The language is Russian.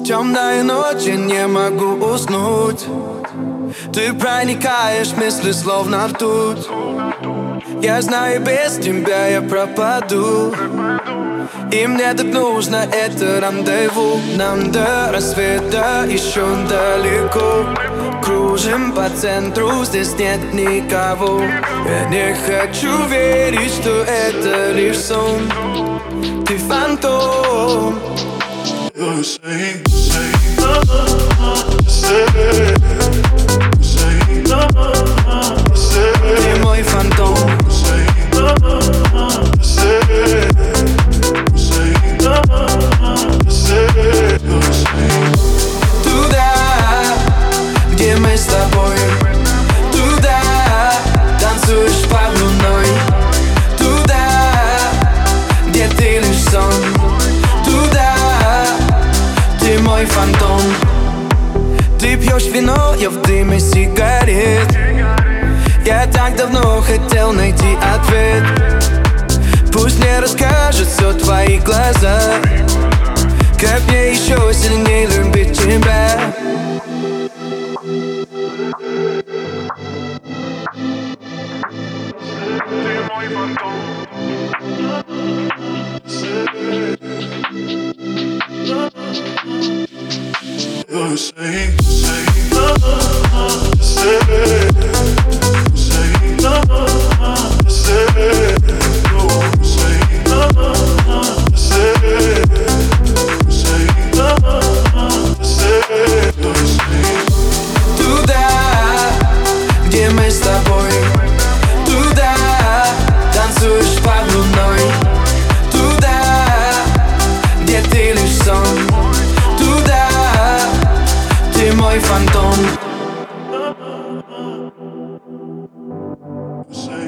Темная ночь, я не могу уснуть. Ты проникаешь в мысли, словно ртуть. Я знаю, без тебя я пропаду. И мне так нужно это рандеву. Нам до рассвета еще далеко. Кружим по центру, здесь нет никого. Я не хочу верить, что это лишь сон. Ты фантом. Ты мой фантом. Туда, где мы с тобой. Туда, танцуешь под луной. Туда, где ты лишь сон. Туда, ты мой фантом. Ты пьешь вино, я в дыме сигарет. Я так давно хотел найти ответ. Пусть мне расскажут все твои глаза. Как мне еще сильнее любить тебя. Ты мой фантом. Туда, где мы с тобой. Туда, танцуешь под луной. Туда, где ты лишь сон. Туда, ты мой фантом.